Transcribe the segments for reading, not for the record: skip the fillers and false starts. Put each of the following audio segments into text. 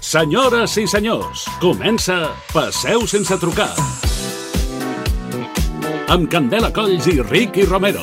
Senyores i senyors, comença Passeu sense trucar. Amb Candela Colls i Ricky Romero.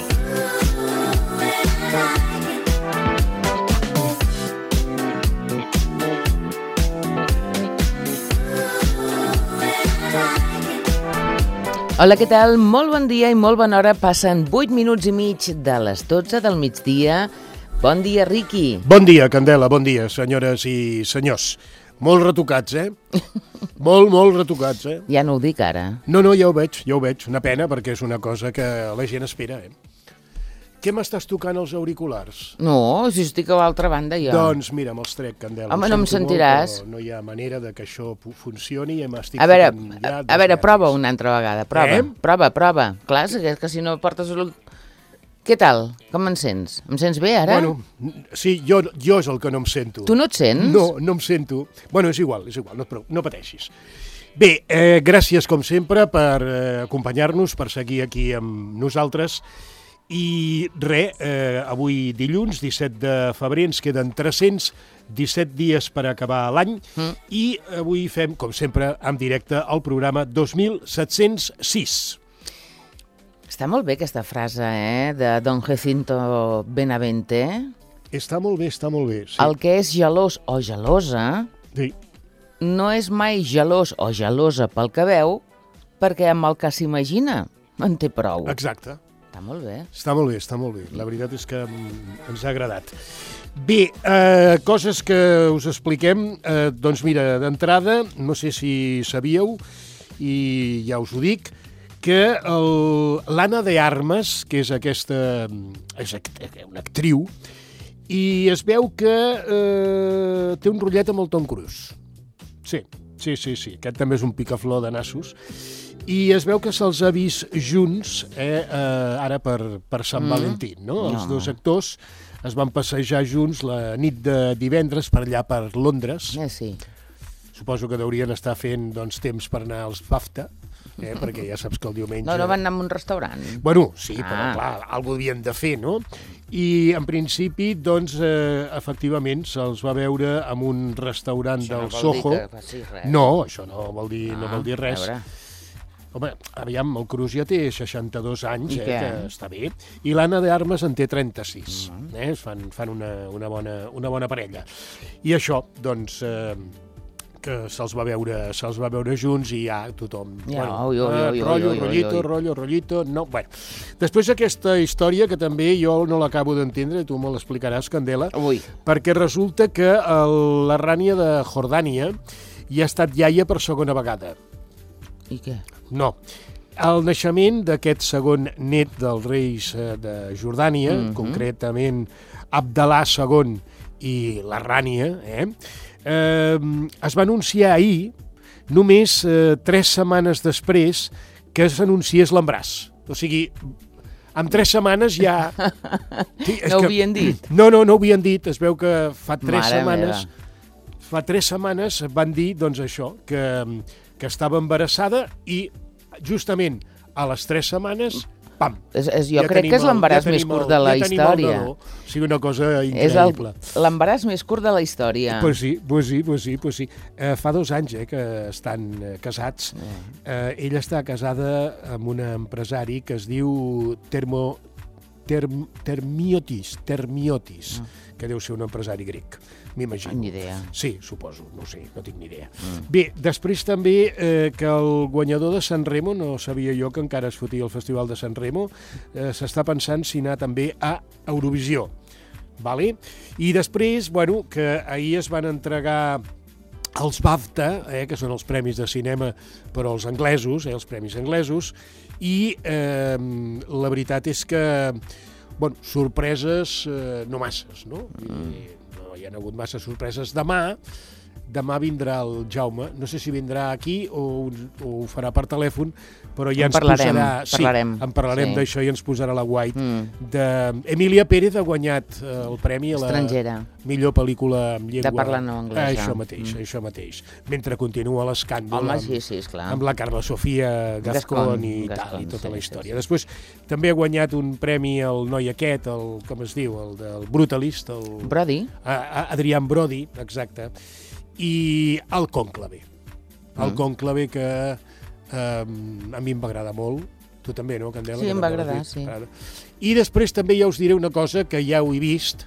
Hola, què tal? Molt bon dia i molt bona hora. Passen 8 minuts i mig de les 12 del migdia. Bon dia, Ricky. Bon dia, Candela, bon dia, senyores i senyors. Molt retocats, molt retocats, Ja no ho dic ara. No, ja ho veig. Una pena, perquè és una cosa que la gent espera, Què m'estàs tocant els auriculars? No, si estic a l'altra banda, jo. Doncs mira, me'ls trec, Candela. Home, no em sentiràs. No hi ha manera de que això funcioni i m'estic A veure, prova una altra vegada, prova. Clar, és que si no portes... Què tal? Com em sents? Em sents bé, ara? Bueno, sí, jo és el que no em sento. Tu no et sents? No em sento. Bueno, és igual, no pateixis. Bé, gràcies, com sempre, per acompanyar-nos, per seguir aquí amb nosaltres. I avui dilluns, 17 de febrer, ens queden 317 dies per acabar l'any i avui fem, com sempre, en directe el programa 2706. Està molt bé aquesta frase, de Don Jacinto Benavente. Està molt bé, sí. El que és gelós o gelosa sí. No és mai gelós o gelosa pel que veu, perquè amb el que s'imagina en té prou. Exacte. Està molt bé. Està molt bé. La veritat és que ens ha agradat. Bé, coses que us expliquem. Doncs mira, d'entrada, no sé si sabíeu, i ja us ho dic, que l'Anna de Armas, que és és una actriu, i es veu que té un rotllet amb el Tom Cruise. Sí. Aquest també és un picaflor de nassos. I es veu que se'ls ha vist junts ara per Sant Valentí, no? Els dos actors es van passejar junts la nit de divendres per allà per Londres. Sí. Suposo que deurien estar fent temps per anar als BAFTA, perquè ja saps que el diumenge... No van anar a un restaurant? Bueno, sí, però clar, alguna havien de fer, no? I en principi, doncs, efectivament, se'ls va veure en un restaurant del Soho. Això no vol dir que faci res. No, això no vol dir res. Home, aviam, el Cruz ja té 62 anys, que està bé, i l'Anna de Armas en té 36. Fan una bona parella. I això, doncs... que se'ls va veure junts i ja tothom... Rollito... No, bueno. Després aquesta història, que també jo no l'acabo d'entendre, tu me l'explicaràs, Candela, perquè resulta que la Rània de Jordània ja ha estat iaia per segona vegada. I què? No. El naixement d'aquest segon net dels reis de Jordània, concretament Abdalà II i la Rània, es va anunciar ahir, només 3 setmanes després que s'anunciés l'embaràs. O sigui, en 3 setmanes ja... No ho havien dit? No ho havien dit. Es veu que fa 3 setmanes van dir, doncs això, que estava embarassada i justament a les 3 setmanes... Pam! Jo crec que és l'embaràs més curt de la història. O sigui, una cosa increïble. És l'embaràs més curt de la història. Pues sí. Fa 2 anys que estan casats. Ella està casada amb un empresari que es diu Termiotis, que deu ser un empresari grec, m'imagino. Ni idea. Sí, suposo, no sé, no tinc ni idea. Bé, després també que el guanyador de San Remo, no sabia jo que encara es fotia el Festival de San Remo, s'està pensant si anar també a Eurovisió. Vale? I després, que ahir es van entregar els BAFTA, que són els premis de cinema però els anglesos, els premis anglesos, i la veritat és que, sorpreses no masses, no? No hi ha hagut massa sorpreses. Demà vindrà el Jaume, no sé si vindrà aquí o ho farà per telèfon, però ja ens posarà... En parlarem d'això i ens posarà la guait. Emilia Pérez ha guanyat el premi a la millor pel·lícula en llengua... De parla no anglesa. Això mateix. Mentre continua l'escàndol amb la Carla Sofia Gascón i tal, i tota la història. Després també ha guanyat un premi el noi aquest, com es diu, el del Brutalist. Brody. Adrián Brody, exacte. I el Cònclave. El Cònclave que a mi em va agradar molt. Tu també, no, Candela? Sí, em va agradar, sí. I després també ja us diré una cosa que ja ho he vist.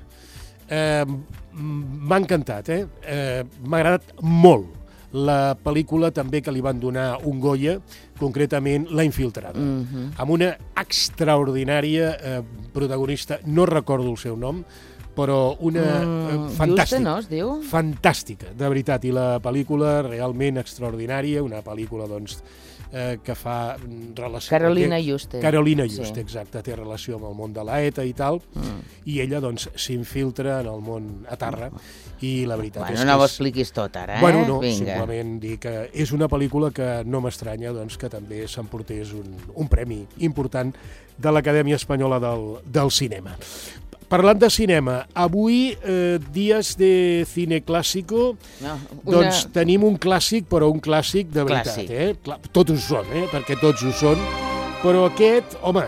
M'ha encantat, m'ha agradat molt la pel·lícula també que li van donar un Goya, concretament La Infiltrada, amb una extraordinària protagonista, no recordo el seu nom, però una fantàstica. Juste, no, es diu? Fantàstica, de veritat, i la pel·lícula realment extraordinària, una pel·lícula, doncs, que fa relació... Carolina Juste. Carolina Juste, exacte, té relació amb el món de l'ETA i tal, i ella, doncs, s'infiltra en el món etarra, i la veritat és que... Bueno, no ho expliquis tot ara, Bueno, no, simplement dir que és una pel·lícula que no m'estranya, doncs, que també s'emportés un premi important de l'Acadèmia Espanyola del Cinema. Parlant de cinema, avui, dies de cine clásico, doncs tenim un clàssic, però un clàssic de veritat. Tots ho són, perquè tots ho són, però aquest, home,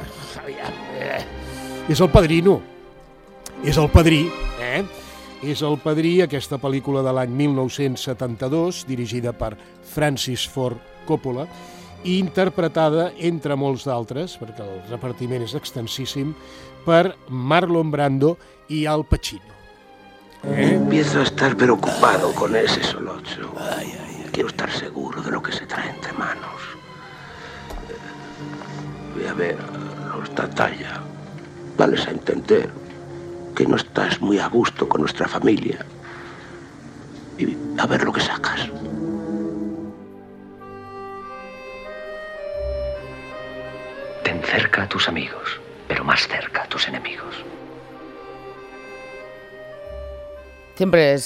és el Padrino. És el Padrí, És el Padrí, aquesta pel·lícula de l'any 1972, dirigida per Francis Ford Coppola, i interpretada, entre molts d'altres, perquè el repartiment és extensíssim, per Marlon Brando y Al Pacino. Empiezo a estar preocupado con ese solocho. Quiero estar seguro de lo que se trae entre manos. Ve a ver los Tatalla. Dales a entender que no estás muy a gusto con nuestra familia. Y a ver lo que sacas. Ten cerca a tus amigos, pero más cerca a tus enemigos. Sempre és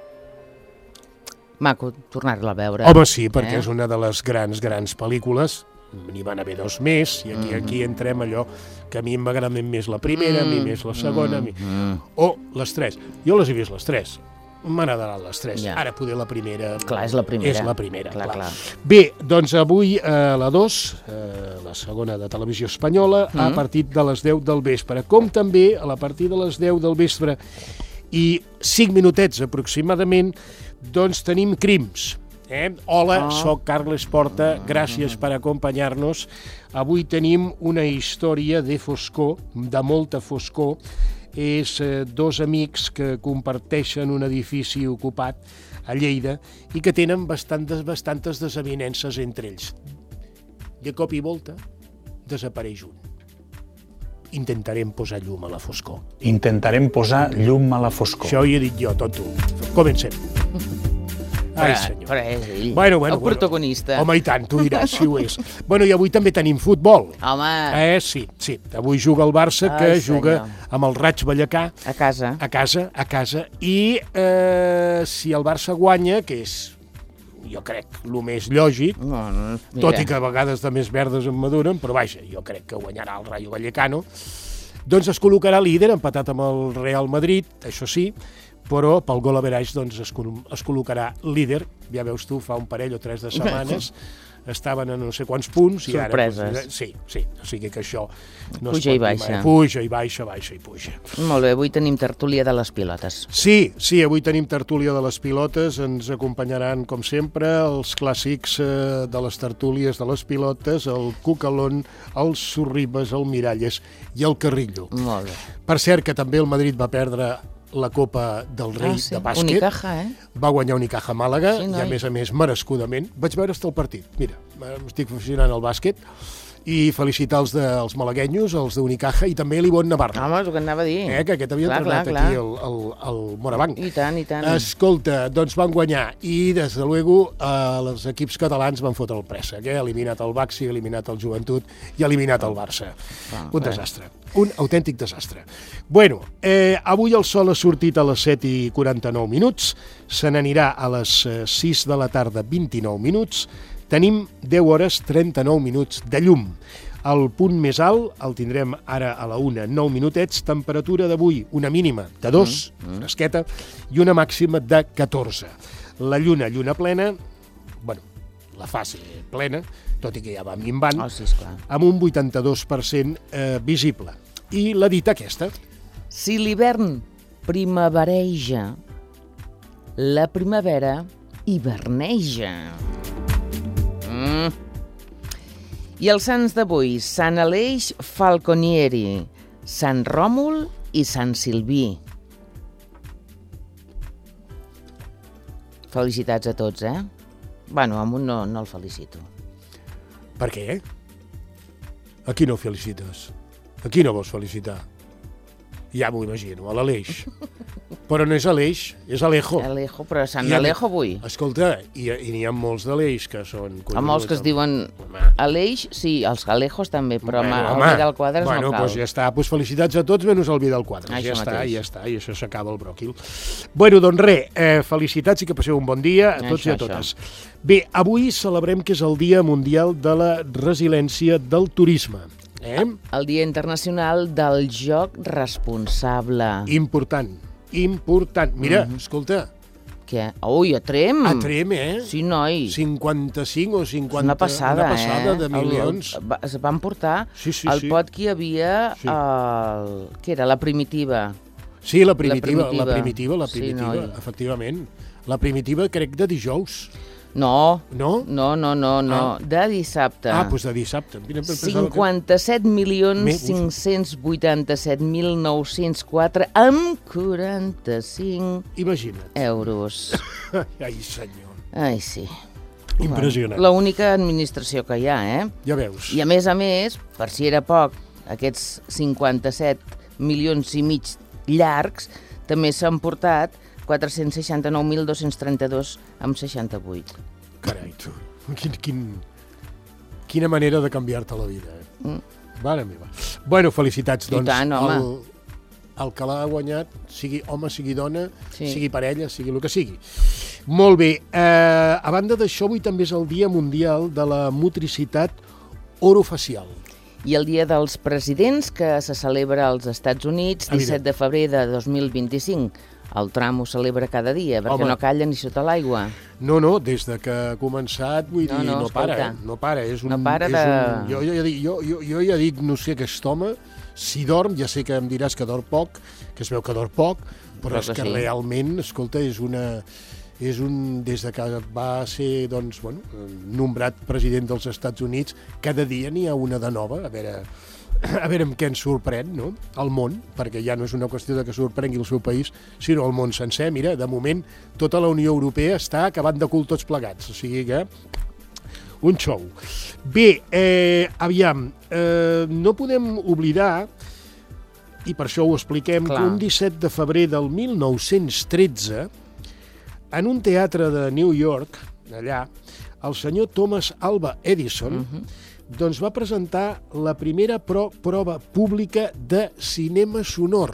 maco tornar-la a veure. Home, sí, perquè és una de les grans pel·lícules. N'hi van haver dos més, i aquí entrem allò que a mi em va agradar més la primera, a mi més la segona, o les tres. Jo les he vist les tres. M'han agradat les tres. Ja. Ara poder la primera... Clar, és la primera. És la primera, clar. Bé, doncs avui la 2, la segona de Televisió Espanyola, a partir de les 10 del vespre. Com també a partir de les 10 del vespre i 5 minutets aproximadament, doncs tenim Crims. Hola, soc Carles Porta, gràcies per acompanyar-nos. Avui tenim una història de foscor, de molta foscor. És dos amics que comparteixen un edifici ocupat a Lleida i que tenen bastantes desavinences entre ells. De cop i volta desapareix un. Intentarem posar llum a la foscor. Intentarem posar llum a la foscor. Això hi he dit jo, tonto. Comencem. Ai, senyor. Però és ell, el protagonista. Home, i tant, tu diràs si ho és. Bueno, i avui també tenim futbol. Home. Sí. Avui juga el Barça, que juga amb el Raig Vallecà. A casa. A casa. I si el Barça guanya, que és, jo crec, el més lògic, tot i que a vegades de més verdes en maduren, però vaja, jo crec que guanyarà el Rayo Vallecano, doncs es col·locarà líder, empatat amb el Real Madrid, això sí, però pel gol average doncs, es col·locarà líder. Ja veus tu, fa un parell o 3 de setmanes estaven a no sé quants punts. Sorpreses. I ara, sí, o sigui que això no puja i baixa. Puja i baixa. Molt bé, avui tenim tertúlia de les pilotes. Sí, avui tenim tertúlia de les pilotes. Ens acompanyaran, com sempre, els clàssics de les tertúlies de les pilotes, el Cucalón, el Sorribes, el Miralles i el Carrillo. Molt bé. Per cert, que també el Madrid va perdre la Copa del Rei de bàsquet. Unicaja, Va guanyar Unicaja Màlaga, i a més merescudament. Vaig veure el partit. Mira, m'estic aficionant al bàsquet i felicitar els malaguenyos, els d'Unicaja, i també l'Ivonne Navarro. Home, és el que anava a dir. Que aquest havia entrenat aquí al Morabanc. I tant. Escolta, doncs van guanyar i, des de luego, els equips catalans van fotre el préssec. Eliminat el Baxi, eliminat el Joventut i eliminat el Barça. Un desastre. Un autèntic desastre. Bueno, avui el sol ha sortit a les 7:49 minuts, se n'anirà a les 6 de la tarda 29 minuts, tenim 10 hores 39 minuts de llum. El punt més alt el tindrem ara a la 1, 9 minutets, temperatura d'avui una mínima de 2, fresqueta, i una màxima de 14. La lluna plena, la fase plena, tot i que ja va minvant, amb un 82% visible. I la dita aquesta. Si l'hivern primavereja, la primavera hiverneja. I els sants d'avui, Sant Aleix Falconieri, Sant Ròmul i Sant Silví. Felicitats a tots, eh? Bueno, amb un no el felicito. Per què? A qui no felicites? A qui no vols felicitar? Ja m'ho imagino, a l'Aleix. Però no és Aleix, és Alejo. Alejo, però Sant Alejo avui. Escolta, i n'hi ha molts d'Aleix que són... A molts que es diuen Aleix, sí, els Alejos també, però el Vidal Quadras no cal. Bueno, doncs ja està, felicitats a tots menys el Vidal Quadras. Ja està, i això s'acaba el bròquil. Bueno, doncs res, felicitats i que passeu un bon dia a tots i a totes. Bé, avui celebrem que és el Dia Mundial de la Resiliència del Turisme. El Dia Internacional del Joc Responsable. Important. Mira, escolta. Què? Ui, a Trem. A Trem, Sí, noi. 55 o 50... Una passada de milions. Es van portar el pot que hi havia, que era la Primitiva. Sí, la primitiva, efectivament. La primitiva crec de dijous. No, no, de dissabte. Doncs de dissabte. 57.587.904 amb 45 euros. Ai, senyor. Ai, sí. Impressionant. L'única administració que hi ha, Ja veus. I a més, per si era poc, aquests 57 milions i mig llargs també s'han portat 469.232 amb 68. Carai, tu. Quina manera de canviar-te la vida, Mare meva. Bueno, felicitats, doncs. I tant, home. El que l'ha guanyat, sigui home, sigui dona, sigui parella, sigui el que sigui. Molt bé. A banda d'això, avui també és el Dia Mundial de la Motricitat Orofacial. I el Dia dels Presidents, que se celebra als Estats Units, 17 de febrer de 2025. El Trump ho celebra cada dia, perquè no calla ni sota l'aigua. No, des de que ha començat, vull dir, no para. No para. Jo ja dic, no sé, aquest home, si dorm, ja sé que em diràs que dorm poc, que es veu que dorm poc, però és que realment, escolta, és des de que va ser, doncs, nombrat president dels Estats Units, cada dia n'hi ha una de nova, a veure amb què ens sorprèn, no?, el món, perquè ja no és una qüestió de que sorprengui el seu país, sinó el món sencer. Mira, de moment, tota la Unió Europea està acabant de cul tots plegats, o sigui que un show. Bé, aviam, no podem oblidar, i per això ho expliquem, que un 17 de febrer del 1913, en un teatre de New York, allà, el senyor Thomas Alva Edison doncs va presentar la primera prova pública de cinema sonor.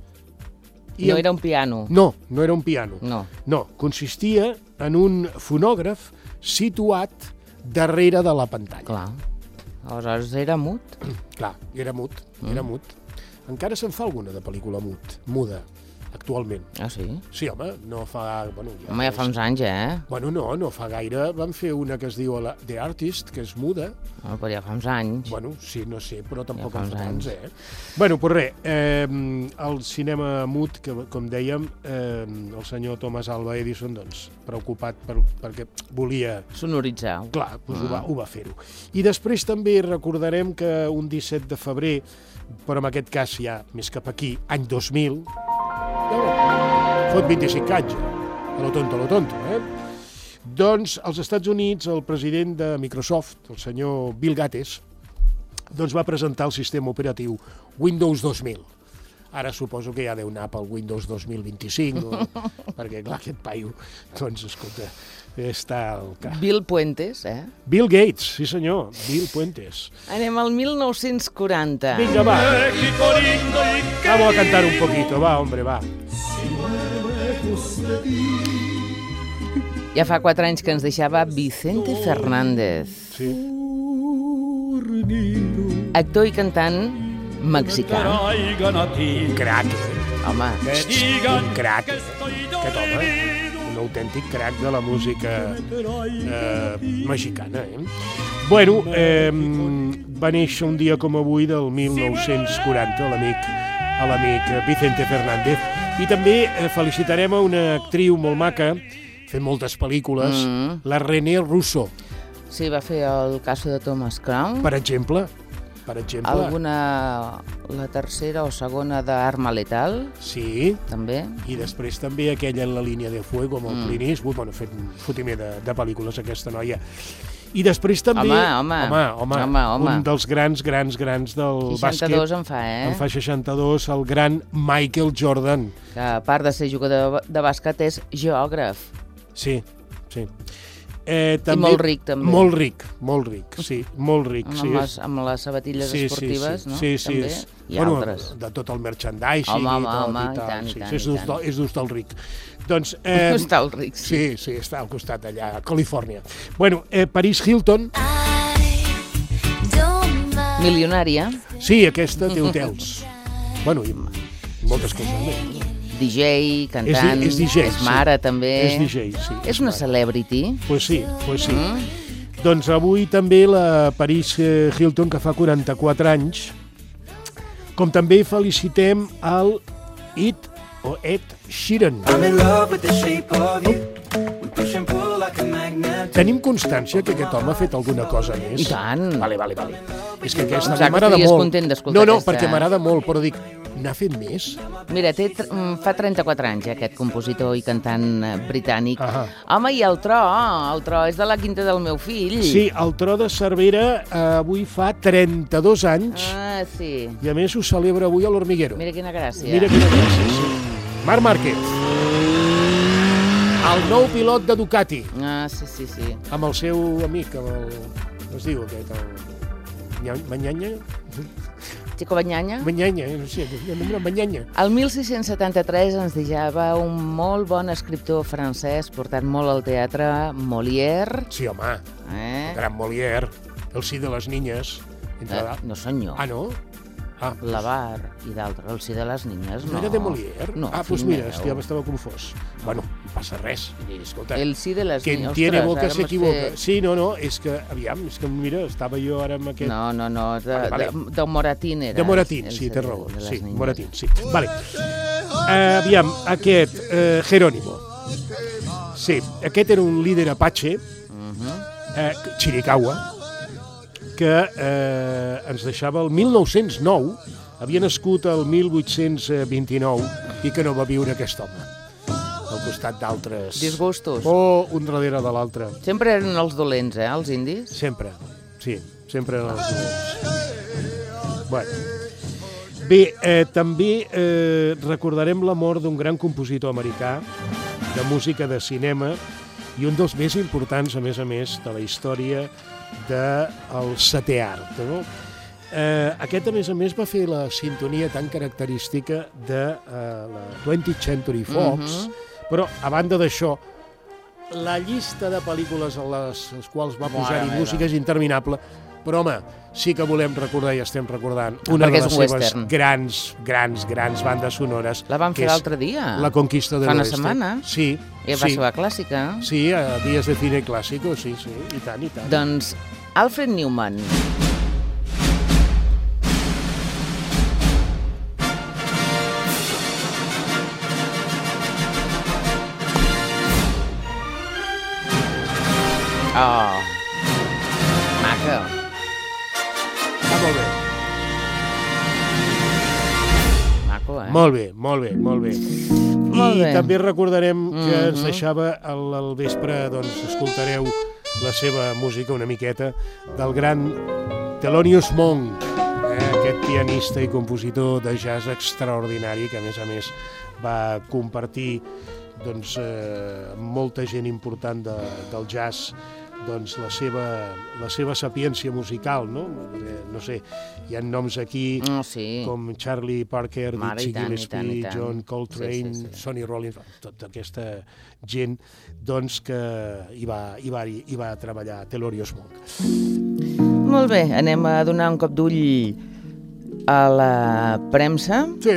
No era un piano. No era un piano. No, consistia en un fonògraf situat darrere de la pantalla. Clar. Aleshores era mut? Clar, era mut. Encara se'n fa alguna de pel·lícula muda, actualment. Ah, sí? Sí, home, no fa... Ja fa uns anys, Bueno, no fa gaire. Van fer una que es diu The Artist, que és muda. Però ja fa uns anys. Bueno, sí, no sé, però tampoc en fa tants, Bueno, doncs res, el cinema mut, que, com dèiem, el senyor Thomas Alva Edison, doncs, preocupat perquè volia... sonoritzar. Clar, doncs ho va fer-ho. I després també recordarem que un 17 de febrer, però en aquest cas ja més cap aquí, any 2000, fot 25 anys, a lo tonto, Doncs, als Estats Units, el president de Microsoft, el senyor Bill Gates, doncs va presentar el sistema operatiu Windows 2000. Ara suposo que ja deu anar pel Windows 2025, perquè, clar, aquest paio, doncs, escolta, està al cap. Bill Puentes, Bill Gates, sí senyor, Bill Puentes. Anem al 1940. Vinga, va. Vamos a cantar un poquito, va, hombre, va. Ja fa 4 anys que ens deixava Vicente Fernández. Sí. Actor i cantant mexicà. Un crac, Home. Un crac, aquest home. Un autèntic crac de la música mexicana, Bueno, va néixer un dia com avui del 1940 l'amic Vicente Fernández. I també felicitarem a una actriu molt maca, fet moltes pel·lícules, la René Russo. Sí, va fer el Caso de Thomas Crown. Per exemple. Alguna, la tercera o segona d'Arma Letal. Sí. També. I després també aquella en la línia de fuego, amb el Clint Eastwood, bueno, ha fet un fotimer de pel·lícules aquesta noia. I després també... Home. Un dels grans del bàsquet. 62 en fa, En fa 62, el gran Michael Jordan. Que a part de ser jugador de bàsquet és geògraf. Sí. També, i molt ric, també. Molt ric, sí, molt ric. Amb les sabatilles esportives, no? Sí. També, i altres. De tot el merchandising i tant. És d'Hostal Ric. Doncs... Hostal Ric, sí. Sí, està al costat allà, a Califòrnia. Bueno, Paris Hilton... Milionària. Sí, aquesta té hotels. Bueno, i moltes coses més. DJ, cantant, és DJ, és mare també. És DJ, sí. És una celebrity. Pues sí. Doncs avui també la Paris Hilton, que fa 44 anys, com també felicitem el Ed Sheeran. Tenim constància que aquest home ha fet alguna cosa més? I tant. Vale. És que aquesta m'agrada molt. Content d'escoltar aquesta. Perquè m'agrada molt, però dic, n'ha fet més? Mira, fa 34 anys, aquest compositor i cantant britànic. Home, i el tro és de la quinta del meu fill. Sí, el tro de Cervera avui fa 32 anys. Sí. I a més ho celebra avui a l'Hormiguero. Mira quina gràcia. Sí. Marc Márquez. El nou pilot de Ducati. Sí. Amb el seu amic, com es diu aquest, el Banyanya? Chico Banyanya? Banyanya, no sé, Banyanya. El 1673 ens deixava un molt bon escriptor francès, portat molt al teatre, Molière. Sí, home, el gran Molière, el sí de les niñes. No, senyor. Ah, no? L'Avar i d'altres. El sí de les niñes, no. No era de Molière? No, doncs mira, m'estava confós. Bueno, no passa res. Escolta, el sí de les niñes. Quien tiene boca se equivoca. Sí, no, és que, aviam, mira, estava jo ara amb aquest... No, de Moratín era. De Moratín, sí, té raó. Sí, Moratín, sí. Vale. Aviam, aquest, Jerónimo. Sí, aquest era un líder apatxe, Chiricahua, que ens deixava el 1909, havia nascut el 1829 i que no va viure aquest home, al costat d'altres... Disgustos. Un darrere de l'altre. Sempre eren els dolents, els indis? Sempre eren els dolents. Bueno. Bé, també recordarem la mort d'un gran compositor americà de música de cinema i un dels més importants, a més, de la història del setè art, no? Aquest, a més, va fer la sintonia tan característica de la 20th Century Fox, però, a banda d'això, la llista de pel·lícules a les quals va posar-hi música és interminable, però, home, sí que volem recordar i estem recordant una de les seves grans bandes sonores. La van fer l'altre dia. La Conquista de l'Oeste. Fa una setmana. Sí. I va ser clàssica. Sí, a Dies de Cine Clásico, sí, i tant. Doncs Alfred Newman. Maca. Molt bé. Maco, Molt bé. I també recordarem que ens deixava al vespre, doncs escoltareu la seva música una miqueta del gran Thelonious Monk, aquest pianista i compositor de jazz extraordinari que a més va compartir doncs molta gent important del jazz doncs la seva sapiència musical, no? No sé, hi ha noms aquí com Charlie Parker, Dizzy Gillespie, John Coltrane, Sonny Rollins, tota aquesta gent doncs que hi va treballar Thelonious Monk. Molt bé, anem a donar un cop d'ull a la premsa. Sí.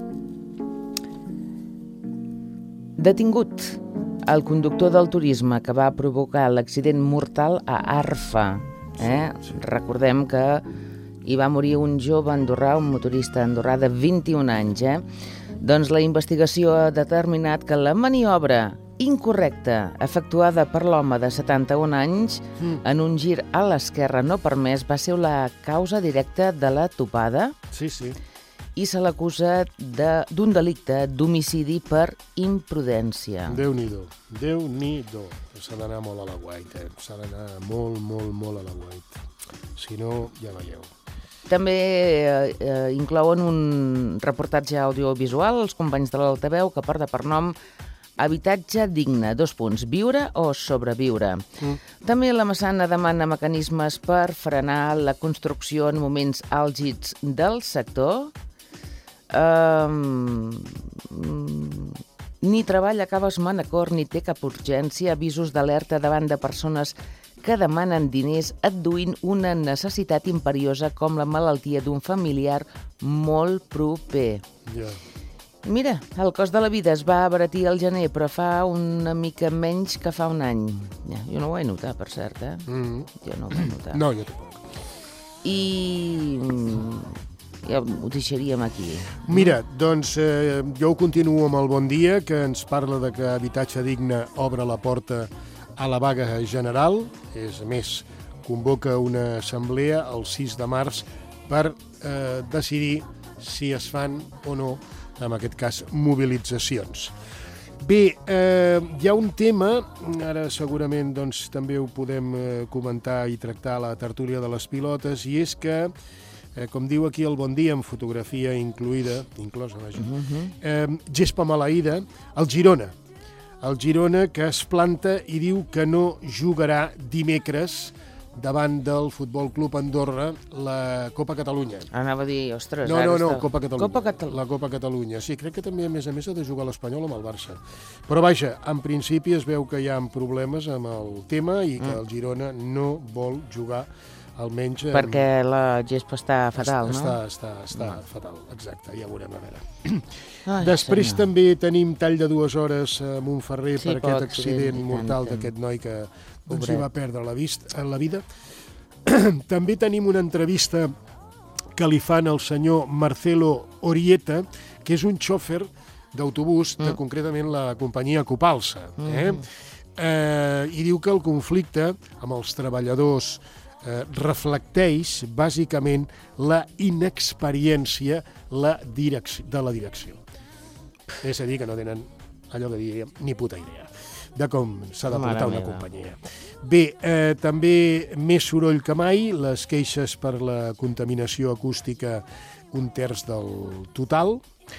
Detingut el conductor del turisme que va provocar l'accident mortal a Arfa. Recordem que hi va morir un jove andorrà, un motorista andorrà de 21 anys. Doncs la investigació ha determinat que la maniobra incorrecta, efectuada per l'home de 71 anys en un gir a l'esquerra no permès, va ser la causa directa de la topada Sí, sí. i se l'acusa d'un delicte d'homicidi per imprudència. Déu-n'hi-do. Déu-n'hi-do. S'ha d'anar molt a la guait, S'ha d'anar molt, molt, molt a la guait. Si no, ja veieu. També inclouen un reportatge audiovisual, els companys de l'Altaveu, que porta per nom Habitatge digne, : viure o sobreviure. També la Massana demana mecanismes per frenar la construcció en moments àlgids del sector. Ni treball acabes Manacor ni té cap urgència, avisos d'alerta davant de persones que demanen diners adduint una necessitat imperiosa com la malaltia d'un familiar molt proper. Ja. Mira, el cost de la vida es va abaratir al gener, però fa una mica menys que fa un any. Ja, jo no ho vaig notar, per cert, Jo no ho vaig notar. No, jo tampoc. I ja ho deixaríem aquí. Mira, doncs jo continuo amb el Bon Dia, que ens parla de que Habitatge Digne obre la porta a la vaga general. A més, convoca una assemblea el 6 de març per decidir si es fan o no, en aquest cas, mobilitzacions. Bé, hi ha un tema, ara segurament doncs, també ho podem comentar i tractar a la tertúlia de les pilotes, i és que, com diu aquí el Bon Dia, amb fotografia inclosa, gespa maleïda, el Girona que es planta i diu que no jugarà dimecres davant del Futbol Club Andorra la Copa Catalunya. Anava a dir, ostres... No, Copa Catalunya. Copa La Copa Catalunya. Sí, crec que també, a més ha de jugar l'Espanyol amb el Barça. Però vaja, en principi es veu que hi ha problemes amb el tema i que el Girona no vol jugar, almenys... Perquè la gespa està fatal, no? Està fatal, exacte, ja ho veurem a veure. Després també tenim tall de 2 hores a Montferrer per aquest accident mortal d'aquest noi que hi va perdre la vida. També tenim una entrevista que li fan al senyor Marcelo Orieta, que és un xòfer d'autobús de concretament la companyia Copalsa. I diu que el conflicte amb els treballadors reflecteix bàsicament la inexperiència de la direcció. És a dir, que no tenen allò que diríem ni puta idea de com s'ha de portar una companyia. Bé, també més soroll que mai, les queixes per la contaminació acústica 1/3 del total.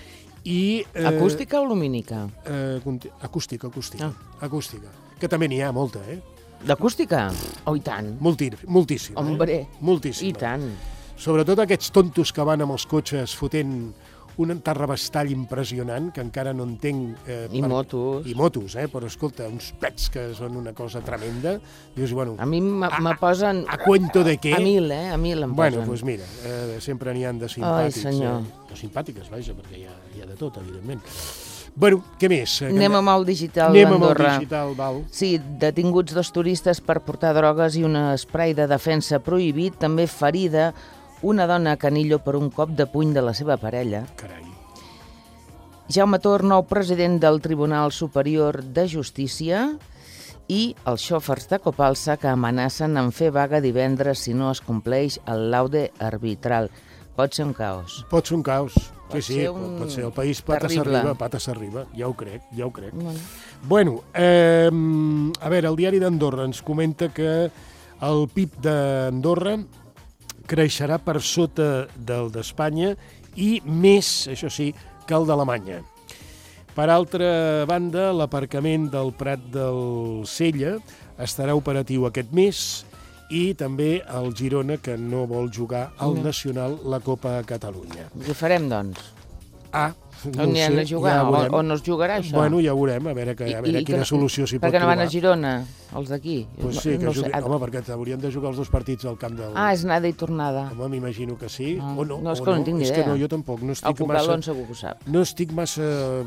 Acústica o lumínica? Acústica. Acústica, que també n'hi ha molta, D'acústica? Oh, i tant. Moltíssima. Hombre, moltíssima. i tant. Sobretot aquests tontos que van amb els cotxes fotent un enterrabastall impressionant, que encara no entenc... Motos. I motos, però escolta, uns pets que són una cosa tremenda. Dius, bueno... A mi me posen... A cuento de què? A 1000, A 1000 em posen. Bueno, doncs mira, sempre n'hi han de simpàtics. Ai, senyor. De simpàtiques, vaja, perquè hi ha de tot, evidentment. Bueno, què més? Anem amb el digital d'Andorra. Anem amb el digital, val. Sí, detinguts 2 turistes per portar drogues i un esprai de defensa prohibit, també ferida una dona a Canillo per un cop de puny de la seva parella. Carai. Jaume Tor, nou president del Tribunal Superior de Justícia, i els xòfers de Copalsa que amenacen en fer vaga divendres si no es compleix el laude arbitral. Pot ser un caos. Pot ser un caos. Sí, pot ser. El país patas arriba, ja ho crec. Bueno, a veure, el diari d'Andorra ens comenta que el PIB d'Andorra creixerà per sota del d'Espanya i més, això sí, que el d'Alemanya. Per altra banda, l'aparcament del Prat del Sella estarà operatiu aquest mes i també el Girona, que no vol jugar al Nacional la Copa Catalunya. Què farem, doncs? No on hi han a jugar? O no es jugarà, això? Bueno, ja ho veurem, a veure quina solució s'hi pot trobar. Per què no van a Girona, els d'aquí? Pues sí, home, perquè haurien de jugar els 2 partits al camp del... És anada i tornada. Home, m'imagino que sí, o no. No, és que no tinc ni idea. És que no, jo tampoc. El Cucalón segur que ho sap. No estic massa...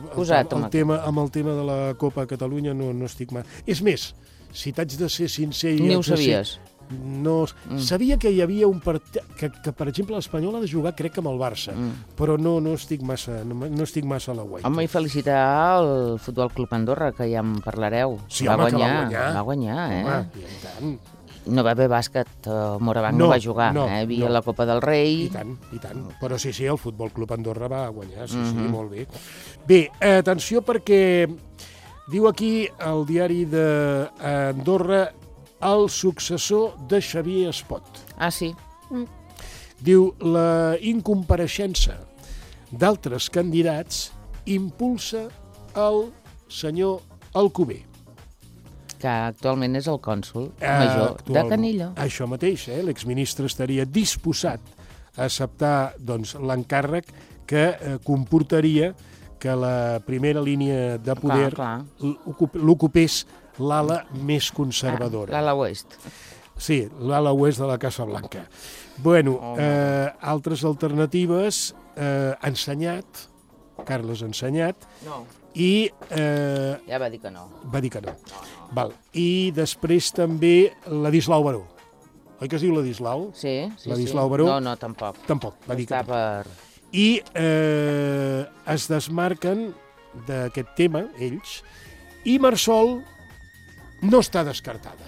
Amb el tema de la Copa Catalunya no estic massa... És més, si t'haig de ser sincer... Ni ho sabies. No, sabia que hi havia un partit que, per exemple, l'Espanyol ha de jugar, crec que amb el Barça, però no estic massa a la guaita. Home, i felicitar el Futbol Club Andorra, que ja en parlareu. Sí, home, que va guanyar, Home, i tant. No va haver bàsquet, Morabanc no va jugar, hi havia la Copa del Rei. I tant. Però sí, el Futbol Club Andorra va guanyar, sí, molt bé. Bé, atenció perquè diu aquí el diari d'Andorra el successor de Xavier Espot. Ah, sí? Diu, la incompareixença d'altres candidats impulsa el senyor Alcover. Que actualment és el cònsol major de Canillo. Això mateix, l'exministre estaria disposat a acceptar l'encàrrec que comportaria que la primera línia de poder l'ocupés l'ala més conservadora. L'ala oest. Sí, l'ala oest de la Casa Blanca. Bueno, altres alternatives, Ensenyat, Carles Ensenyat, i... Ja va dir que no. Va dir que no. Val. I després també Ladislau Baró. Oi que es diu Ladislau? Sí. Ladislau Baró. No, tampoc. Tampoc, va dir que no. Per... I es desmarquen d'aquest tema, ells, i Marsol no està descartada.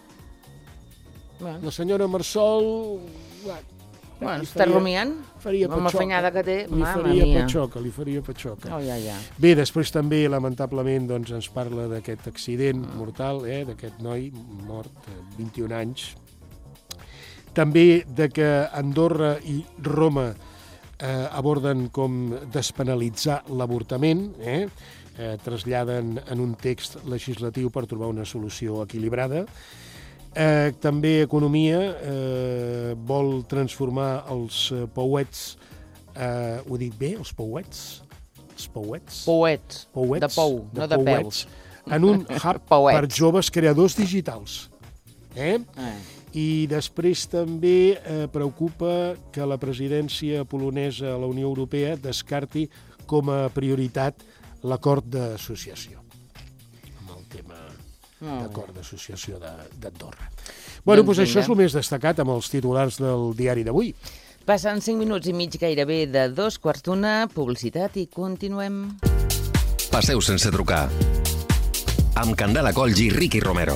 La senyora Marsol... Bueno, està rumiant? Amb la fanyada que té, li faria patxoca. Bé, després també, lamentablement, ens parla d'aquest accident mortal, d'aquest noi mort, 21 anys. També de que Andorra i Roma aborden com despenalitzar l'avortament, traslladen en un text legislatiu per trobar una solució equilibrada. També Economia vol transformar els pouets, ho dic bé, els pouets? Els pouets? Pouets, de pou, no de peus. En un hub per joves creadors digitals. I després també preocupa que la presidència polonesa a la Unió Europea descarti com a prioritat l'acord d'associació, amb el tema d'acord d'associació d'Andorra. Bueno, doncs això és el més destacat amb els titulars del diari d'avui. Passen 5 minuts i mig gairebé de 2:15, publicitat i continuem. Passeu sense trucar. Amb Candela Colls i Ricky Romero.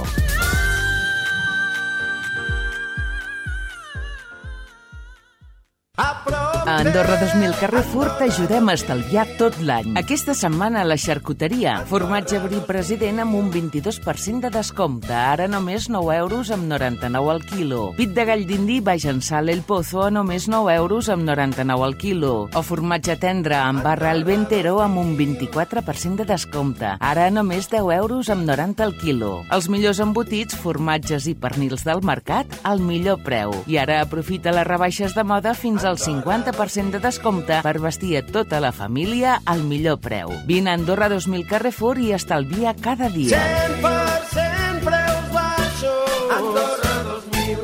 A Andorra 2000 Carrefour t'ajudem a estalviar tot l'any. Aquesta setmana a la xarcuteria. Formatge brie president amb un 22% de descompte. Ara només 9 euros amb 99 al quilo. Pit de gall d'indi baix en sal El Pozo a només 9 euros amb 99 al quilo. O formatge tendre amb barra El Ventero amb un 24% de descompte. Ara només 10 euros amb 90 al quilo. Els millors embotits, formatges i pernils del mercat al millor preu. I ara aprofita les rebaixes de moda fins al 50% de descompte per vestir a tota la família al millor preu. Vine a Andorra 2000 Carrefour i estalvia cada dia. 100% preus baixos. Andorra 2000.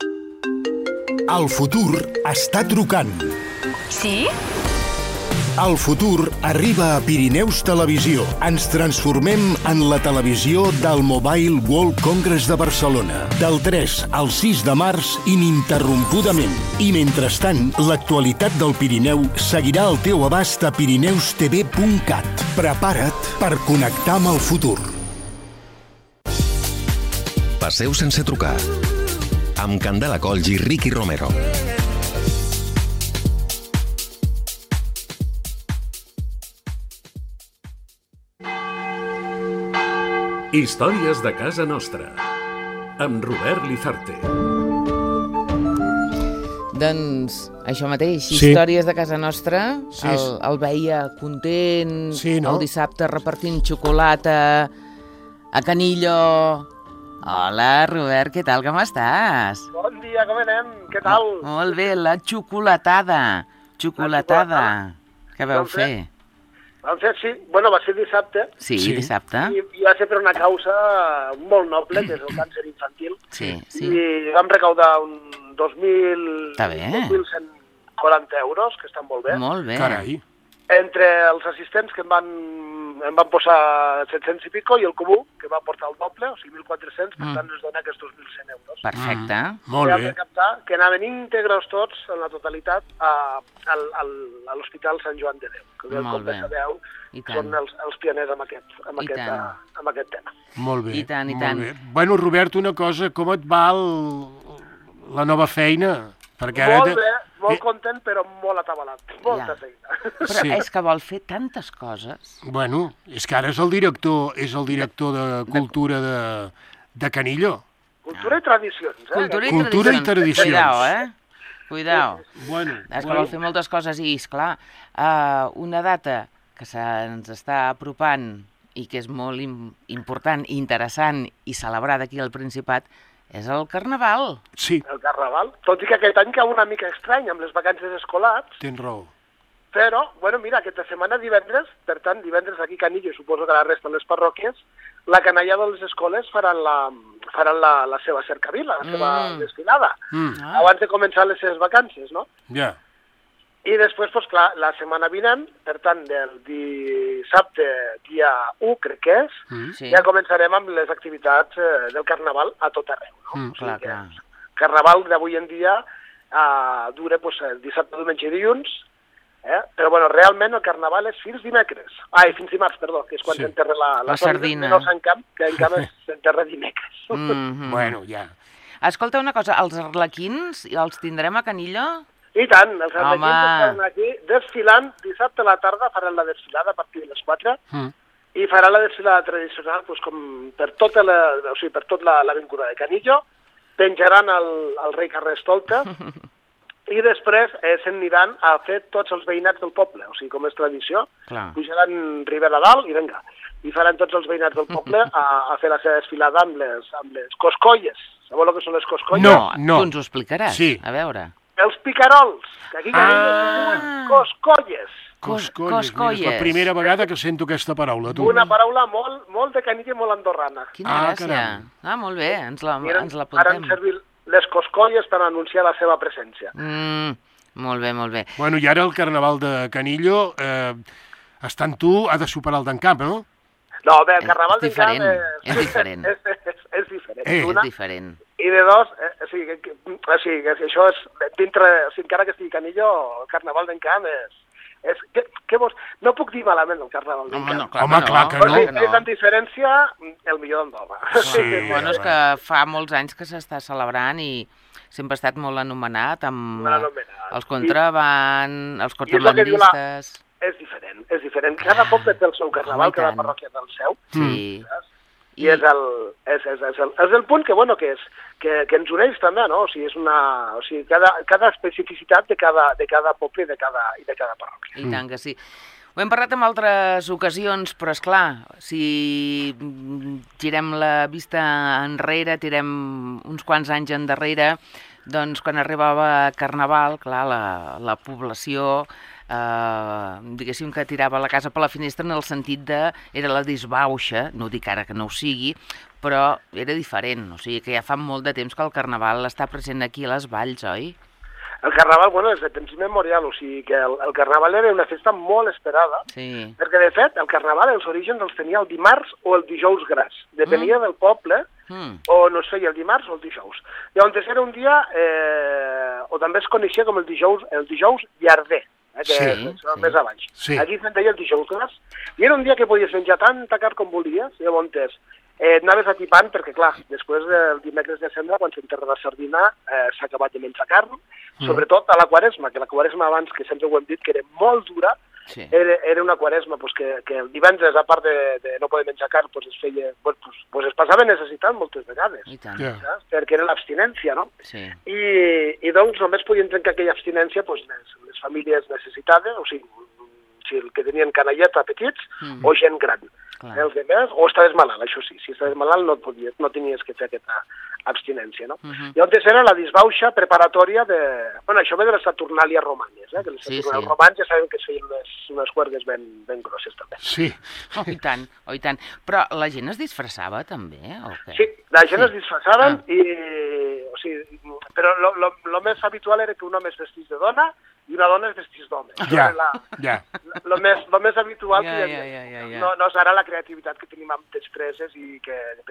El futur està trucant. Sí? El futur arriba a Pirineus Televisió. Ens transformem en la televisió del Mobile World Congress de Barcelona. Del 3 al 6 de març, ininterrompudament. I mentrestant, l'actualitat del Pirineu seguirà al teu abast a pirineustv.cat. Prepara't per connectar amb el futur. Passeu sense trucar. Amb Candela Colls i Ricky Romero. Històries de casa nostra, amb Robert Lizarte. Doncs això mateix, històries de casa nostra. El veia content, el dissabte repartint xocolata a Canillo. Hola, Robert, què tal, com estàs? Bon dia, com anem? Què tal? Molt bé, la xocolatada. Què vau fer? Vam fer, sí. Bueno, va ser dissabte. Sí, dissabte. I va ser per una causa molt noble, que és el càncer infantil. Sí. I vam recaudar un 2.140 euros, que estan molt bé. Molt bé. Carai. Entre els assistents que em van em van posar 700 i pico, i el comú, que va portar el doble, o sigui, 1.400, per tant ens dona aquests 2.100 euros. Perfecte. Molt bé. Recaptar, que anaven íntegros tots, en la totalitat, a l'Hospital Sant Joan de Déu, que com bé sabeu, són els pioners amb aquest tema. Molt bé. I tant, i tant. Bueno, Robert, una cosa, com et va la nova feina? Molt bé, molt content, però molt atabalat. Molta feina. Però és que vol fer tantes coses. Bueno, és que ara és el director de Cultura de Canillo. Cultura i tradicions, eh? Cultura i tradicions. Cuidao, Cuidao. Bueno. És que vol fer moltes coses i, esclar, una data que se'ns està apropant i que és molt important, interessant i celebrada aquí al Principat, és el Carnaval. Sí. El Carnaval. Tot i que aquest any cau una mica estrany amb les vacances escolars. Tens raó. Però, bueno, mira, aquesta setmana divendres, per tant, divendres aquí a Canillo, suposo que la resta de les parròquies, la canalla de les escoles faran la seva cercavila, la seva desfilada, abans de començar les seves vacances, no? Ja. I després, doncs clar, la setmana vinent, per tant, del dissabte, dia 1, crec que és, ja començarem amb les activitats del Carnaval a tot arreu, no? Clar. Carnaval d'avui en dia dura dissabte, diumenge i dilluns, però bueno, realment el Carnaval és fins dimecres. Fins dimarts, perdó, que és quan s'enterra la sardina. No Sant Camp, que en Camp s'enterra dimecres. Bueno, ja. Escolta una cosa, els arlequins els tindrem a Canillo? I tant, els arlequins estaran aquí desfilant dissabte a la tarda, faran la desfilada a partir de les 4, i faran la desfilada tradicional com per tota l'avinguda de Canillo, penjaran el rei Carnestolta, i després s'aniran a fer tots els veïnats del poble, o sigui, com és tradició, pujaran Ribera Dalt i vinga, i faran tots els veïnats del poble a fer la seva desfilada amb les coscolles. Sabeu el que són les coscolles? No. Tu ens ho explicaràs, a veure. Els picarols, que aquí Canillo es diuen coscolles. Coscolles. És la primera vegada que sento aquesta paraula, tu. Una paraula molt de Canillo i molt andorrana. Quina gràcia. Molt bé, ens l'apuntem. Ara han servit les coscolles per anunciar la seva presència. Molt bé, molt bé. Bueno, i ara el Carnaval de Canillo, estant tu, ha de superar el d'Encamp, no? No, bé, el Carnaval d'Encamp és diferent. És diferent. És diferent. I de dos, o sigui, que això és dintre, o sigui, encara que estigui Canillo, el Carnaval d'Encamp és què vols? No puc dir malament el Carnaval d'Encamp. Home, clar que no. És en diferència el millor d'Andorra. Sí. Bueno, és que fa molts anys que s'està celebrant i sempre ha estat molt anomenat amb els contraband, els cortamandistes. És diferent. Cada poble té el seu Carnaval, cada parròquia té el seu. Sí. I és el punt que ens uneix també, no? O sigui, cada especificitat de cada poble i de cada parròquia. I tant que sí. Ho hem parlat en altres ocasions, però esclar, si girem la vista enrere, tirem uns quants anys endarrere, doncs quan arribava Carnaval, clar, la població diguéssim que tirava la casa per la finestra en el sentit era la disbauxa, no dic ara que no ho sigui, però era diferent, o sigui que ja fa molt de temps que el Carnaval està present aquí a les Valls, oi? El Carnaval, bueno, des de temps immemorial, o sigui que el Carnaval era una festa molt esperada, perquè de fet el Carnaval els orígens els tenia el dimarts o el dijous gras, depenia del poble, o no es feia el dimarts o el dijous. Llavors era un dia, o també es coneixia com el dijous llarder, que és més a baix. Aquí se'n deia el dijous gras, i era un dia que podies menjar tanta carn com volies, llavors anaves atipant, perquè clar, després del dimecres de cendra, quan s'enterra la sardina, s'ha acabat de menjar carn, sobretot a la Quaresma, que la Quaresma abans, que sempre ho hem dit, que era molt dura, era una Quaresma que el divendres, a part de no poder menjar carn, es feia, es passava necessitant moltes vegades, perquè era l'abstinència, no? I doncs només podien trencar aquella abstinència les famílies necessitades, o sigui, el que tenien canalleta petits o gent gran. Els demés, o estaves malalt, això sí. Si estaves malalt no tenies que fer aquesta abstinència, no? Llavors era la disbauxa preparatòria de... Bueno, això ve de les Saturnàlies romanes, que les Saturnàlies romans ja sabem que es feien unes cuerdes ben grosses, també. Sí. I tant. Però la gent es disfressava, també, o què? Sí, la gent es disfressaven i o sigui, però lo més habitual era que un home es vestís de dona i una dona es vestís d'home. Ja. Lo més habitual que hi havia. No serà la creativitat que tenim amb les preses i que de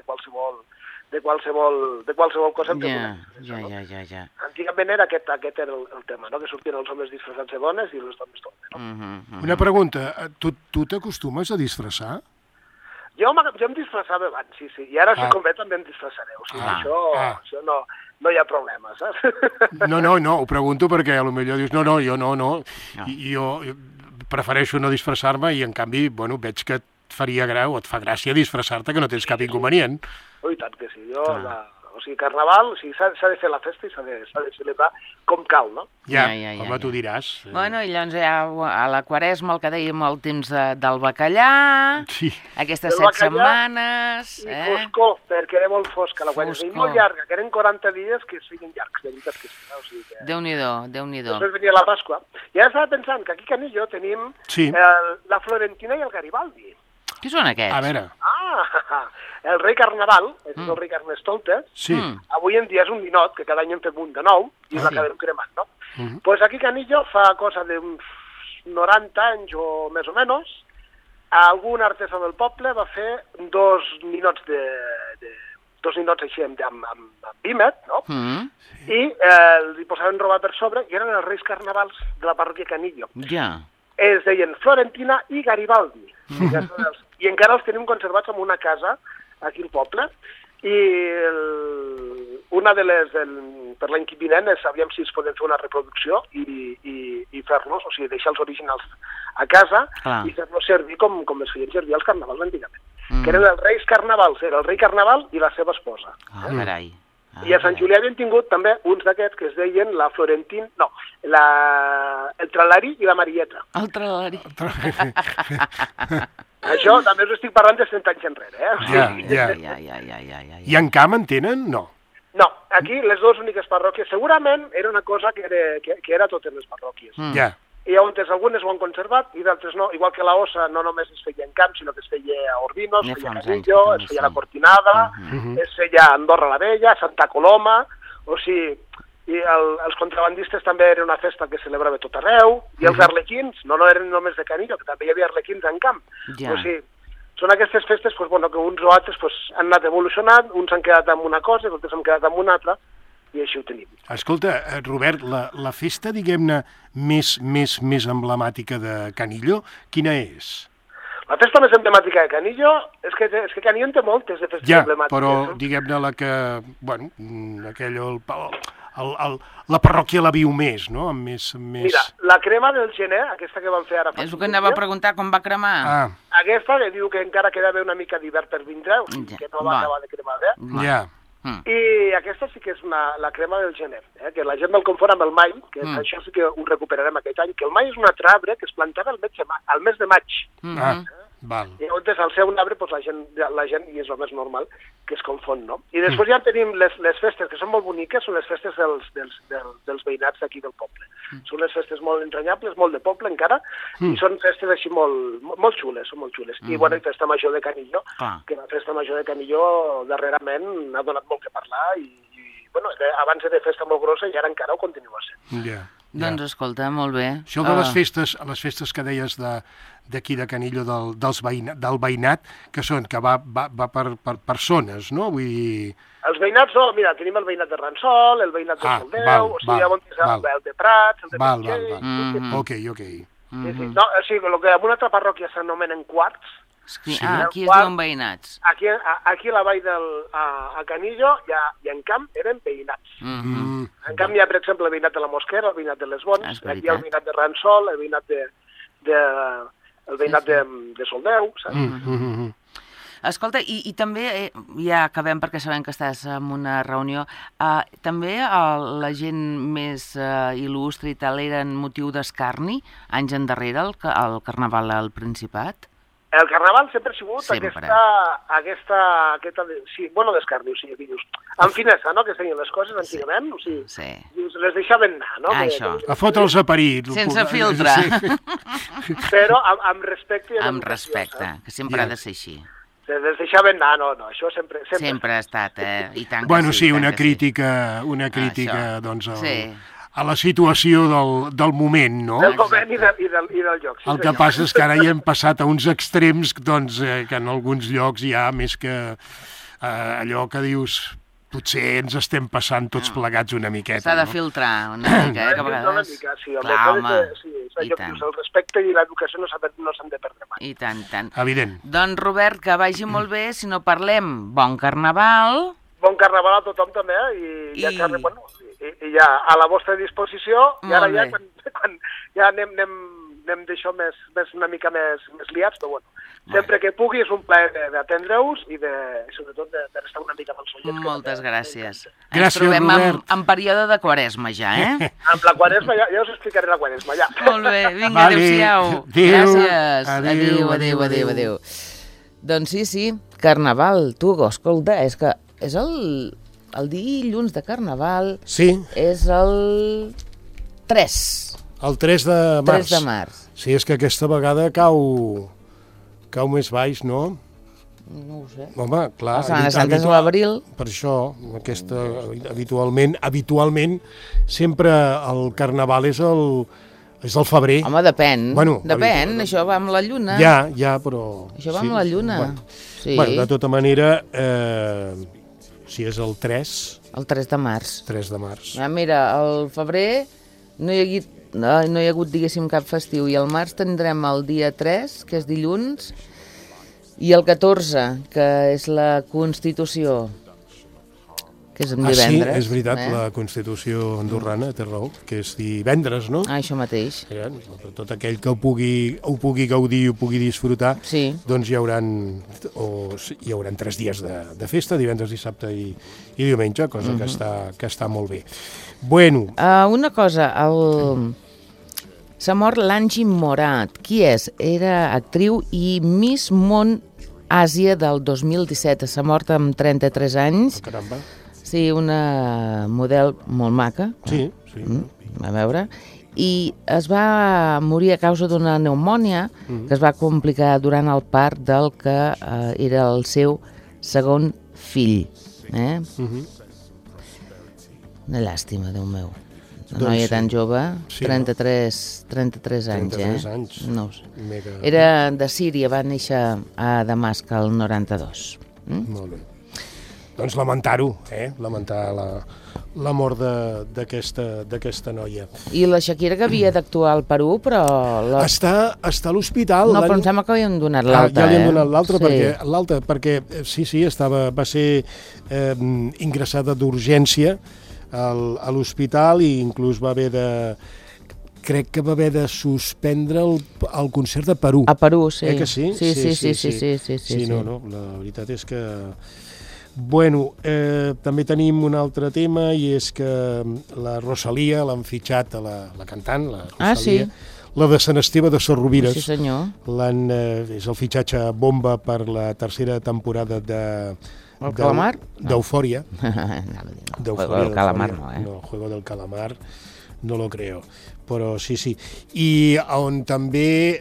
qualsevol cosa en Ja. Antigament era aquest era el tema, no? Que sortien els homes disfressats de dones i les dones d'homes. Una pregunta, tu t'acostumes a disfressar? Jo em disfressava abans, sí, i ara si convé també em disfressaré, o sigui, això no hi ha problema, saps? No, ho pregunto perquè potser dius, no, jo prefereixo no disfressar-me i en canvi, bueno, veig que et faria greu o et fa gràcia disfressar-te, que no tens cap inconvenient. Oh, i tant que sí, o sigui, Carnaval, s'ha de fer la festa i s'ha de celebrar com cal, no? Ja, tu diràs. Bueno, i llavors ja a la Quaresma, el que dèiem, el temps del bacallà, aquestes 7 setmanes... I foscor, perquè era molt fosca la Quaresma, i molt llarga, que eren 40 dies que es feien llargs, de veritat que sí. O sigui que... Déu-n'hi-do. Després venia la Pasqua. I ara estava pensant que aquí a Canillo tenim la Florentina i el Garibaldi. Qui són aquests? A veure. El rei Carnaval, és el rei Carnestoltes, avui en dia és un ninot, que cada any en fem un de nou, i l'acabem cremant, no? Pues aquí a Canillo fa cosa d'uns 90 anys o més o menys, algun artesà del poble va fer dos ninots així amb vímet, no? I li posaven roba per sobre, i eren els reis carnavals de la parròquia Canillo. Ja. Es deien Florentina i Garibaldi. I encara els tenim conservats en una casa aquí al poble. I una de les, per l'any vinent, sabíem si es poden fer una reproducció i fer-los, o sigui, deixar els originals a casa i fer-los servir com es feien servir els carnavals antigament. Que eren els reis carnavals, era el rei Carnaval i la seva esposa. Carai. I a Sant Julià havien tingut també uns d'aquests que es deien la Florentina, no, el Tralari i la Marieta. El Tralari. Això també us estic parlant de 100 anys enrere, Ja. I en Camp en tenen? No. No, aquí les dues úniques parròquies, segurament era una cosa que era a totes les parròquies. Ja. I algunes ho han conservat i d'altres no, igual que la Ossa no només es feia en Camp, sinó que es feia a Ordino, es feia a Canillo, es feia a la Cortinada, es feia a Andorra la Vella, a Santa Coloma, o sigui, i els contrabandistes també era una festa que celebrava tot arreu, i els arlequins no eren només de Canillo, que també hi havia arlequins en Camp. O sigui, són aquestes festes que uns o altres han anat evolucionant, uns han quedat amb una cosa, els altres han quedat amb una altra, i així ho tenim. Escolta, Robert, la festa, diguem-ne, més emblemàtica de Canillo, quina és? La festa més emblemàtica de Canillo és que Canillo en té moltes de festes emblemàtiques. Ja, però diguem-ne la que, bueno, la parròquia la viu més, no? Mira, la crema del gener, aquesta que vam fer ara... És el que anava a preguntar, com va cremar? Aquesta que diu que encara quedava una mica d'hivern per vindre, que no va acabar de cremar bé. Ja. I aquesta sí que és la crema del gener, que la gent me'l confon amb el mai, que això sí que ho recuperarem aquest any, que el mai és un altre arbre que es plantava al mes de maig. Val. I llavors al ser un arbre, la gent, i és el més normal, que es confon, no? I després ja tenim les festes, que són molt boniques, són les festes dels veïnats d'aquí del poble. Són les festes molt entranyables, molt de poble encara, i són festes així molt xules, són molt xules. I bueno, i Festa Major de Canillo, que la Festa Major de Canillo darrerament ha donat molt que parlar i bueno, abans era festa molt grossa i ara encara ho continua sent. Doncs escolta, molt bé. Això de les festes que deies d'aquí de Canillo, del veïnat, que són, que va per zones, no? Vull dir... Els veïnats, no, mira, tenim el veïnat de Ransol, el veïnat de Soldeu, o sigui, llavors el de Prats, el de Pitxell... Ok. No, o sigui, el que en una altra parròquia s'anomenen quarts. Aquí es diuen veïnats. Aquí a la vall a Canillo i en Camp eren veïnats. En Camp hi ha, per exemple, el veïnat de la Mosquera, el veïnat de les Bons, aquí hi ha el veïnat de Ransol, el veïnat de Soldeu, saps? Escolta, i també, ja acabem perquè sabem que estàs en una reunió, també la gent més il·lustre i tal eren motiu d'escarni anys endarrere el Carnaval al Principat? El Carnaval sempre ha sigut aquesta d'escarni, o sigui, dius, amb finesa, no?, que es feien les coses antigament, o sigui, les deixaven anar, no? A fotre'ls a parir. Sense filtre. Però amb respecte. Amb respecte, que sempre ha de ser així. Es deixaven anar, no, això sempre... Sempre ha estat, I tant que bueno, sí, tant una que crítica, doncs, a la situació del moment, no? Del moment i del lloc. El que passa és que ara hi hem passat a uns extrems, doncs, que en alguns llocs hi ha més que allò que dius... Potser ens estem passant tots plegats una miqueta. S'ha de filtrar una mica, que a vegades... Una mica, sí, home. Clar, home. I tant. El respecte i l'educació no s'han de perdre mai. I tant, tant. Evident. Doncs, Robert, que vagi molt bé. Si no parlem, bon carnaval. Bon carnaval a tothom, també, i ja a la vostra disposició. I ara ja, quan ja anem d'això una mica més liats, però bueno, sempre que pugui és un plaer d'atendre-us i sobretot de restar una mica amb els oients. Moltes gràcies. Gràcies, trobem Robert. en període de Quaresma ja, Amb la Quaresma, ja us explicaré la Quaresma, ja. Molt bé, vinga, adéu-siau. Gràcies. Adéu. Doncs sí, Carnaval, tu, escolta, és que és el dilluns de Carnaval, és el 3. El 3 de març. 3 de març. Sí, és que aquesta vegada cau més baix, no? No ho sé. Home, clar. La Setmana Santa és a l'abril. Per això, habitualment, sempre el Carnaval és el febrer. Home, depèn. Bueno, depèn, això va amb la lluna. Ja, però... Això va amb la lluna. Bueno, de tota manera, si és el 3... El 3 de març. 3 de març. Mira, el febrer no hi ha hagut, diguéssim, cap festiu, i al març tindrem el dia 3, que és dilluns, i el 14, que és la Constitució, que és divendres. Sí, és veritat, la Constitució andorrana, té raó, que és divendres, no? Això mateix. Tot aquell que ho pugui gaudir i ho pugui disfrutar, doncs hi hauran 3 dies de festa, divendres, dissabte i diumenge, cosa que està molt bé. Bueno. Una cosa, s'ha mort l'Angie Morat. Qui és? Era actriu i Miss Món Àsia del 2017. S'ha mort amb 33 anys. Caramba. Sí, una model molt maca. Sí. A veure. I es va morir a causa d'una pneumònia que es va complicar durant el part del que era el seu segon fill. Una llàstima, Déu meu. Una noia tan jove, 33 anys. 33 anys. No ho sé. Era de Síria, va néixer a Damasc el 92. Molt bé. Doncs lamentar-ho, lamentar la mort d'aquesta noia. I la Shakira, que havia d'actuar al Perú, però... Està a l'hospital. No, però em sembla que li han donat l'alta. Ja li han donat l'alta, perquè sí, va ser ingressada d'urgència a l'hospital i inclús va haver de... Crec que va haver de suspendre el concert de Perú. A Perú, sí. Que sí? Sí. No, la veritat és que... Bueno, també tenim un altre tema i és que la Rosalia l'han fitxat a la cantant, la Rosalia, la de Sant Esteve de Sesrovires. Sí, senyor. És el fitxatge bomba per la tercera temporada El Calamar? D'Eufòria. Juego del Calamar no, No, Juego del Calamar no lo creo, però sí. I on també,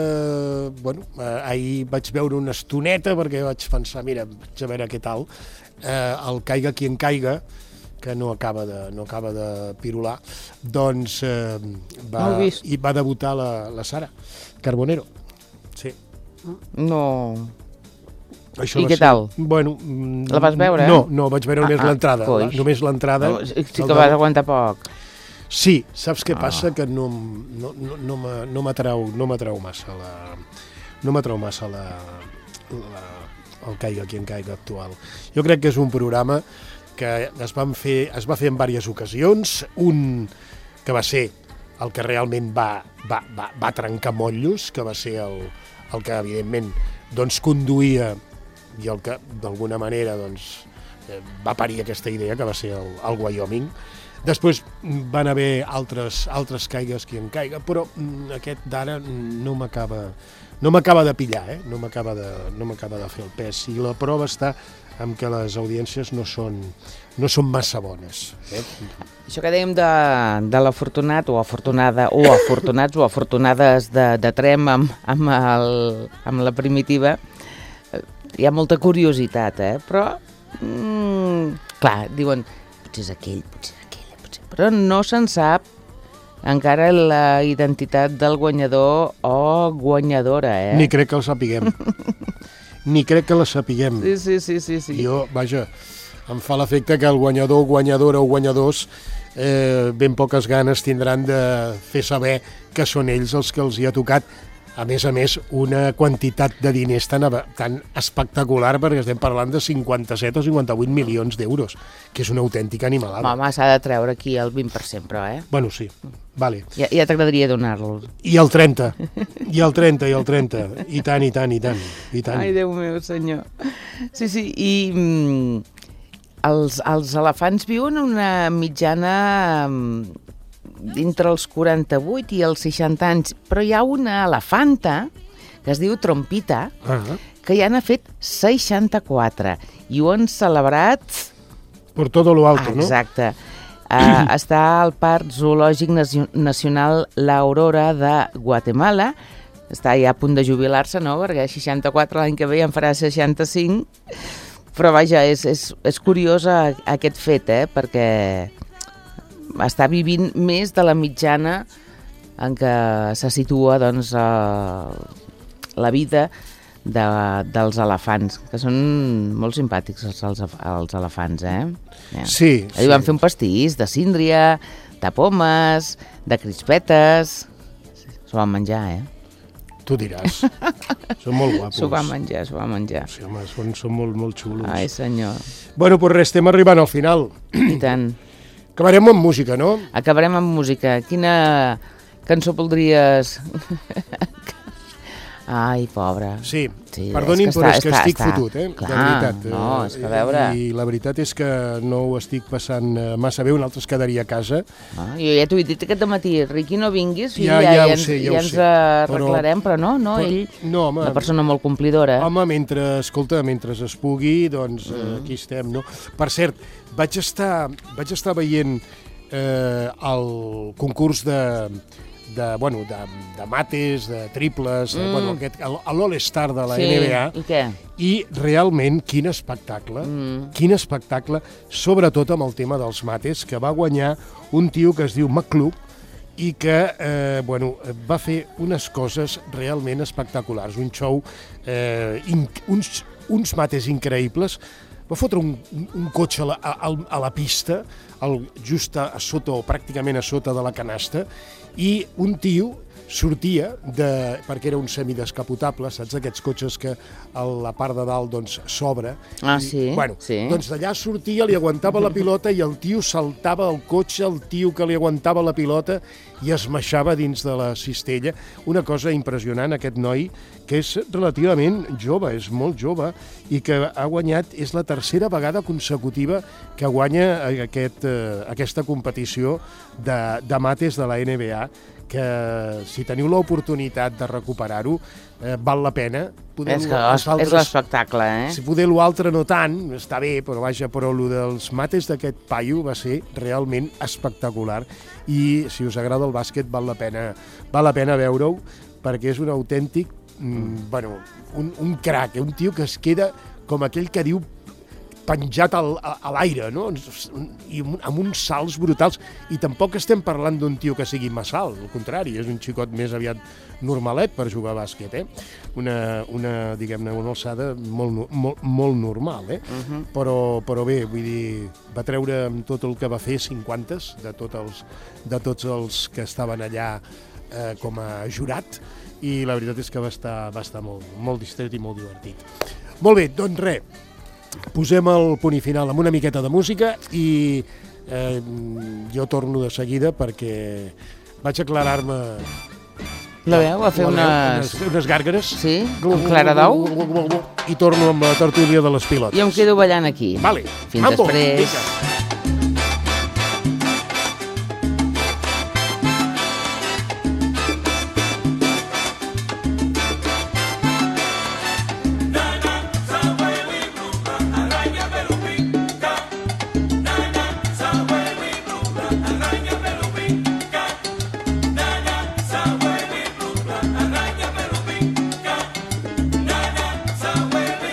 ahir vaig veure una estoneta perquè vaig pensar, mira, vaig a veure què tal, el Caiga qui en caiga, que no acaba de pirular, doncs va debutar la Sara Carbonero. Sí. No... Això I què tal? Bueno, la vas veure? No, vaig veure només l'entrada. Només l'entrada. Sí que vas aguantar poc. Sí, saps què passa? Que no m'atrau massa el Caiga qui en caiga actual. Jo crec que és un programa que es va fer en diverses ocasions, un que va ser el que realment va trencar motllos, que va ser el que evidentment doncs conduïa i el que d'alguna manera doncs, va parir aquesta idea, que va ser el Wyoming. Després van haver altres caigues qui en caiga, però aquest d'ara no m'acaba de pillar, no m'acaba de fer el pes. I la prova està en què les audiències no són massa bones. Això que dèiem de l'afortunat o afortunada o afortunats o afortunades de Trem amb la Primitiva, hi ha molta curiositat, però, clar, diuen, potser és aquell, però no se'n sap encara la identitat del guanyador o guanyadora, Ni crec que el sapiguem. Ni crec que la sapiguem. Sí. Jo, vaja, em fa l'efecte que el guanyador, guanyadora o guanyadors ben poques ganes tindran de fer saber que són ells els que els hi ha tocat. A més, una quantitat de diners tan espectacular, perquè estem parlant de 57 o 58 milions d'euros, que és una autèntica animalada. Home, s'ha de treure aquí el 20%, però, Bueno, sí, vale. Ja t'agradaria donar-lo. I el 30, i el 30. I tant. Ai, Déu meu, senyor. Sí, i els elefants viuen una mitjana d'entre els 48 i els 60 anys, però hi ha una elefanta que es diu Trompita, que ja n'ha fet 64 i ho han celebrat por todo lo alto, no? Exacte. Està al Parc Zoològic Nacional l'Aurora de Guatemala. Està ja a punt de jubilar-se, no? Perquè 64 l'any que ve ja en farà 65. Però vaja, és curiós aquest fet, perquè està vivint més de la mitjana en què se situa doncs, la vida dels elefants, que són molt simpàtics els elefants, Sí. Ahir van fer un pastís de síndria, de pomes, de crispetes. S'ho van menjar, Tu diràs. Són molt guapos. S'ho va menjar. Sí, home, són molt xulos. Ai, senyor. Bueno, doncs res, estem arribant al final. I tant. Acabarem amb música, no? Acabarem amb música. Quina cançó voldries? Ai, pobra. Sí, perdonin, però és que estic fotut, Clar, de veritat. No, és que a veure... I la veritat és que no ho estic passant massa bé, un altre es quedaria a casa. Jo ja t'ho he dit aquest matí, Riqui, no vinguis, ja ho sé. Ens arreglarem, però no, ell, una persona molt complidora. Home, mentre es pugui, doncs aquí estem, no? Per cert, vaig estar veient el concurs de mates, de triples, l'All-Star de la NBA. I què? I realment, quin espectacle, sobretot amb el tema dels mates, que va guanyar un tio que es diu McClure i que va fer unes coses realment espectaculars, un show, uns mates increïbles. Va fotre un cotxe a la pista, just a sota o pràcticament a sota de la canasta, i un tio sortia, perquè era un semidescapotable, saps, aquests cotxes que a la part de dalt s'obre. Sí. Doncs d'allà sortia, li aguantava la pilota i el tio saltava al cotxe, el tio que li aguantava la pilota, i es maixava dins de la cistella. Una cosa impressionant, aquest noi, que és relativament jove, és molt jove, i que ha guanyat, és la tercera vegada consecutiva que guanya aquesta competició de mates de la NBA, que si teniu l'oportunitat de recuperar-ho, val la pena. És l'espectacle, Si poder l'altre no tant, està bé, però el dels mates d'aquest paio va ser realment espectacular, i si us agrada el bàsquet val la pena veure-ho, perquè és un autèntic, un crac, un tio que es queda com aquell que diu penjat a l'aire, no? I amb uns salts brutals. I tampoc estem parlant d'un tio que sigui massa alt, al contrari, és un xicot més aviat normalet per jugar a bàsquet, una diguem-ne, una alçada molt normal, Però bé, vull dir, va treure amb tot el que va fer 50 de tots els que estaven allà com a jurat, i la veritat és que va estar molt distret i molt divertit. Molt bé, doncs res, posem el punt i final amb una miqueta de música i jo torno de seguida perquè vaig aclarar-me la veu, a fer unes gàrgares. Sí, amb clara d'ou. I torno amb la tertúlia de les pilotes. Jo em quedo ballant aquí. Vale. Fins després. Sahueli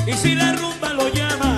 Y si la rumba lo llama,